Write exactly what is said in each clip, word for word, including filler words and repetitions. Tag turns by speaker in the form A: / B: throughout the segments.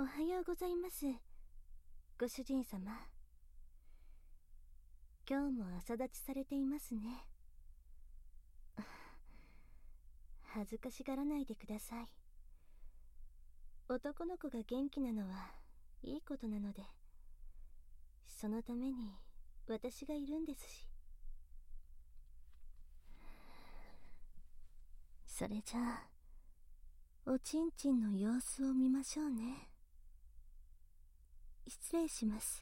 A: おはようございます、ご主人様。今日も朝立ちされていますね。恥ずかしがらないでください。男の子が元気なのはいいことなので、そのために私がいるんですし。それじゃあおちんちんの様子を見ましょうね。失礼します。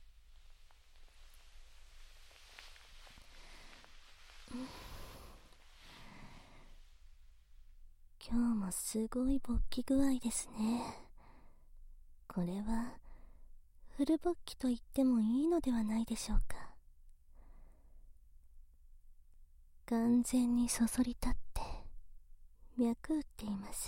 A: 今日もすごい勃起具合ですね。これはフル勃起と言ってもいいのではないでしょうか。完全にそそり立って脈打っています。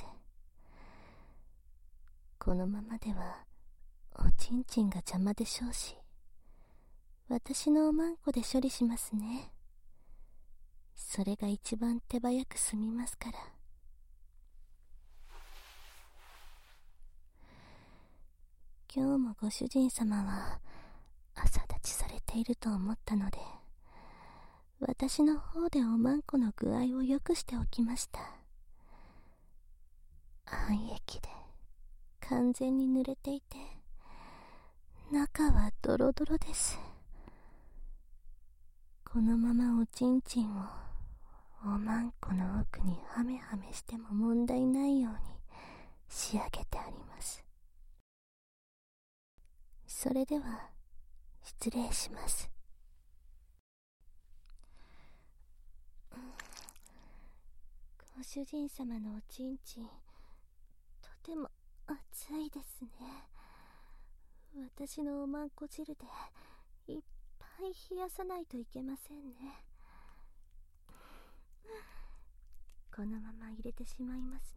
A: このままではおちんちんが邪魔でしょうし、私のおまんこで処理しますね。それが一番手早く済みますから。今日もご主人様は朝立ちされていると思ったので、私の方でおまんこの具合を良くしておきました。暗液で完全に濡れていて、中はドロドロです。このままおちんちんをおまんこの奥にハメハメしても問題ないように仕上げてあります。それでは失礼します。ご主人様のおちんちん、とても熱いですね。私のおまんこ汁でいっぱい冷やさないといけませんね。このまま入れてしまいますね。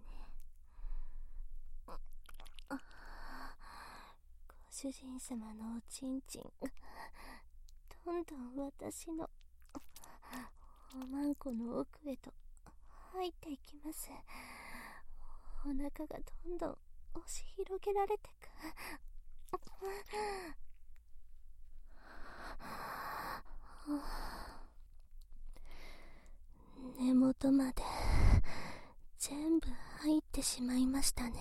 A: ご主人様のおちんちんがどんどん私のおまんこの奥へと入っていきます。お腹がどんどん押し広げられてく。根元まで全部入ってしまいましたね。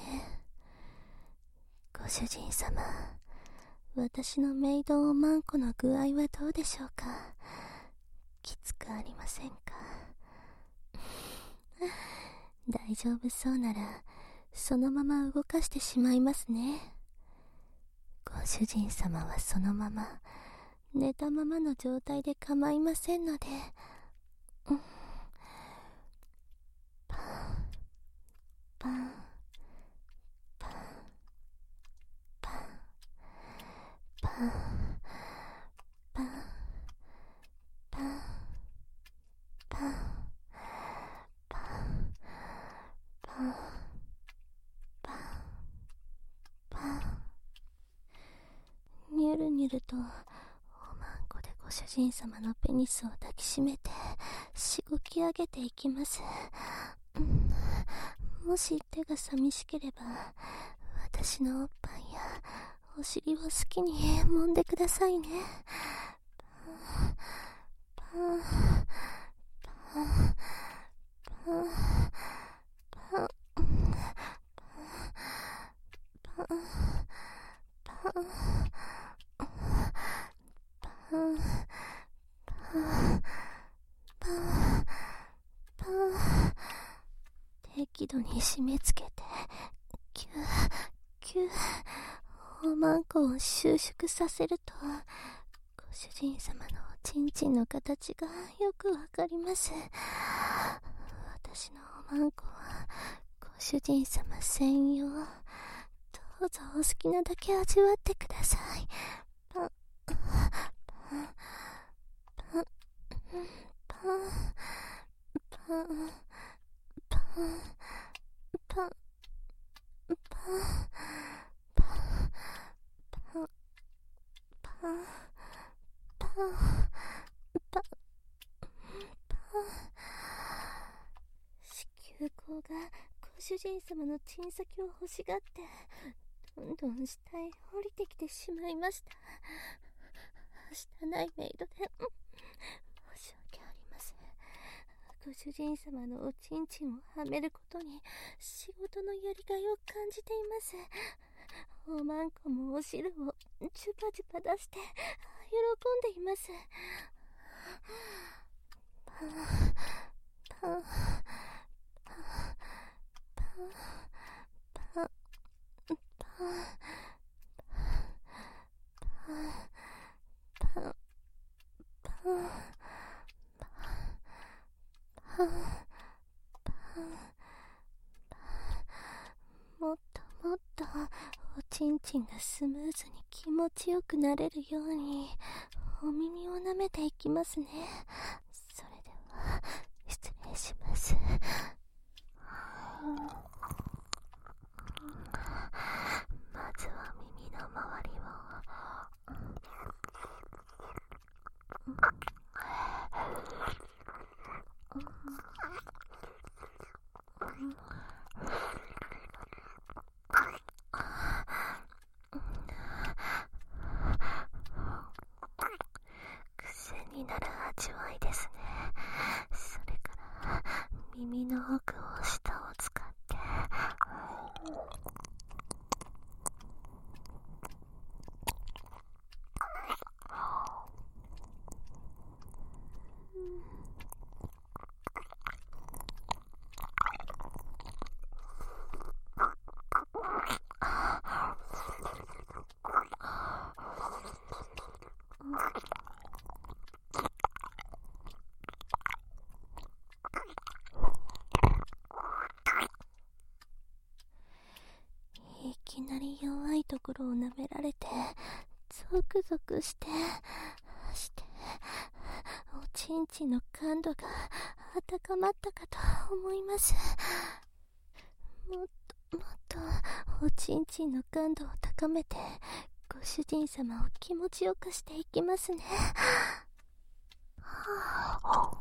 A: ご主人様、私のメイドおまんこの具合はどうでしょうか。きつくありませんか。大丈夫そうならそのまま動かしてしまいますね。ご主人様はそのまま寝たままの状態で構いませんので、うん、パンパンパンパンパンパンパンパンパンパンパンパン。ニュルニュルとおまんこでご主人様のペニスを抱きしめてしごき上げていきます。うん、もし手が寂しければ私のおっぱいやお尻を好きに揉んでくださいね。パンパンパンパンパンパンパンパンパンパンパン。適度に締め付けてキューキューおまんこを収縮させると、ご主人様のおちんちんの形がよくわかります。私のおまんこはご主人様専用。どうぞお好きなだけ味わってください。パンパンパンパンパンパンパンパンパンパンパンパンパンパン。子宮口がご主人様のチン先を欲しがってどんどん下へ降りてきてしまいました。汚いメイドで、うん、申し訳ありません。ご主人様のおちんちんをはめることに仕事のやりがいを感じています。おまんこもお汁をチュパチュパ出して喜んでいます。パンパンパンパンパンパンパンパンパンパンもっともっとおちんちんがスムーズに気持ちよくなれるようにお耳を舐めていきますね。それでは失礼します。まずは耳の周りを癖になる味わいですね。それから耳の奥を舌を使っていきなり弱いところを舐められてゾクゾクしてしておちんちんの感度が高まったかと思います。もっともっとおちんちんの感度を高めてご主人様を気持ちよくしていきますね。はあ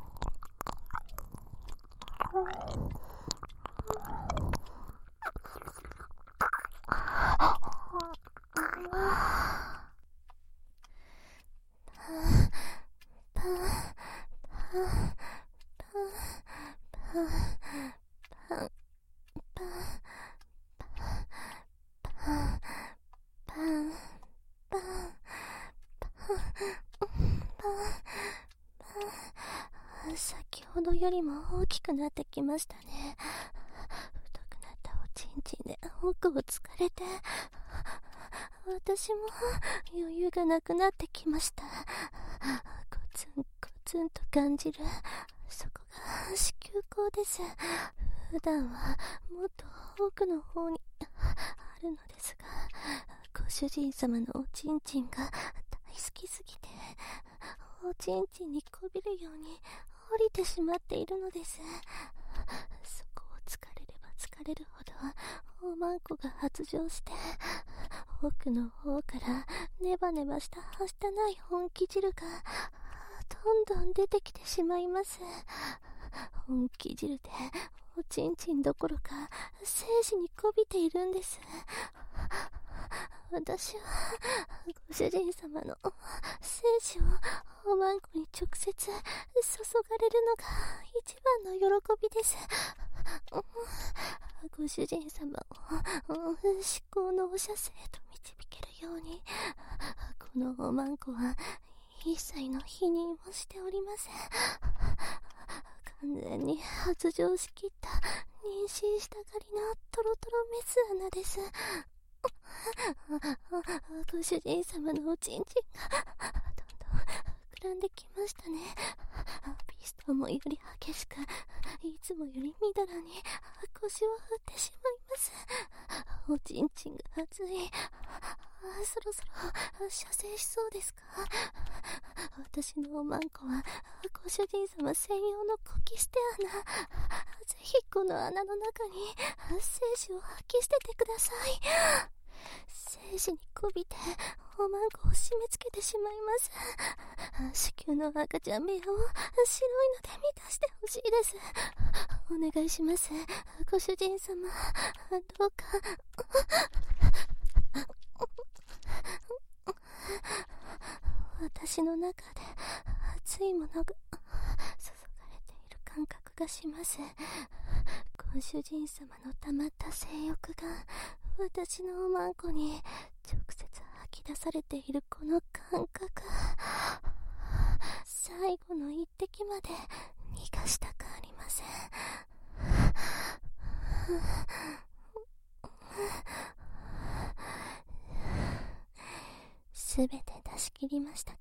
A: 先ほどよりも大きくなってきましたね。太くなったおちんちんで奥を疲れて私も余裕がなくなってきました。コツンコツンと感じるそこが子宮口です。普段はもっと奥の方にあるのですが、ご主人様のおちんちんが大好きすぎておちんちんにこびるように降りてしまっているのです。そこを疲れれば疲れるほどおまんこが発情して奥の方からネバネバしたはしたない本気汁がどんどん出てきてしまいます。本気汁でおちんちんどころか精子にこびているんです。私はご主人様の精子をおまんこに直接注がれるのが一番の喜びです。ご主人様を思考のお射精と導けるようにこのおまんこは一切の否認をしておりません。完全に発情しきった妊娠したがりのトロトロメス穴です。ご主人様のおちんちんがどんどん膨らんできましたね。ピストンもより激しくいつもよりみだらに腰を振ってしまいます。おちんちんが熱い。そろそろ射精しそうですか？私のおまんこはご主人様専用のコキ捨て穴。ぜひこの穴の中に精子を吐き捨ててください。精子にこびておまんこを締め付けてしまいます。子宮の赤ちゃん部屋を白いので満たしてほしいです。お願いします。ご主人様、どうか私の中で熱いものが注がれている感覚がします。ご主人様の溜まった性欲が私のおまんこに直接吐き出されているこの感覚、最後の一滴まで逃がしたくありません。すべて出し切りましたか？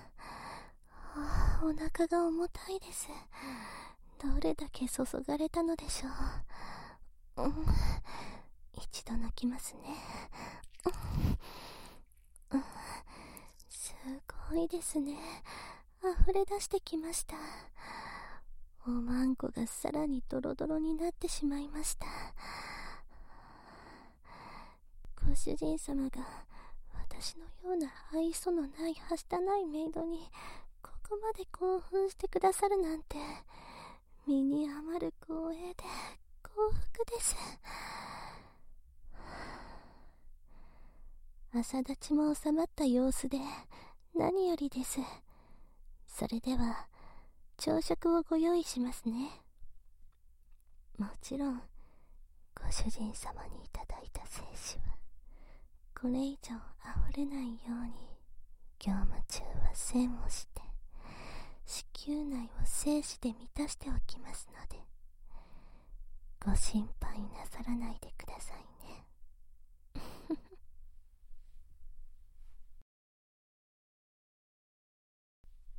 A: お腹が重たいです。どれだけ注がれたのでしょう。うん、一度泣きますね。うん、すごいですね。溢れ出してきました。おまんこがさらにドロドロになってしまいました。ご主人様が私のような愛想のないはしたないメイドにここまで興奮してくださるなんて、身に余る光栄で幸福です。朝立ちも収まった様子で何よりです。それでは朝食をご用意しますね。もちろんご主人様にいただいた精子はこれ以上溢れないように業務中は栓をして子宮内を精子で満たしておきますので、ご心配なさらないでくださいね。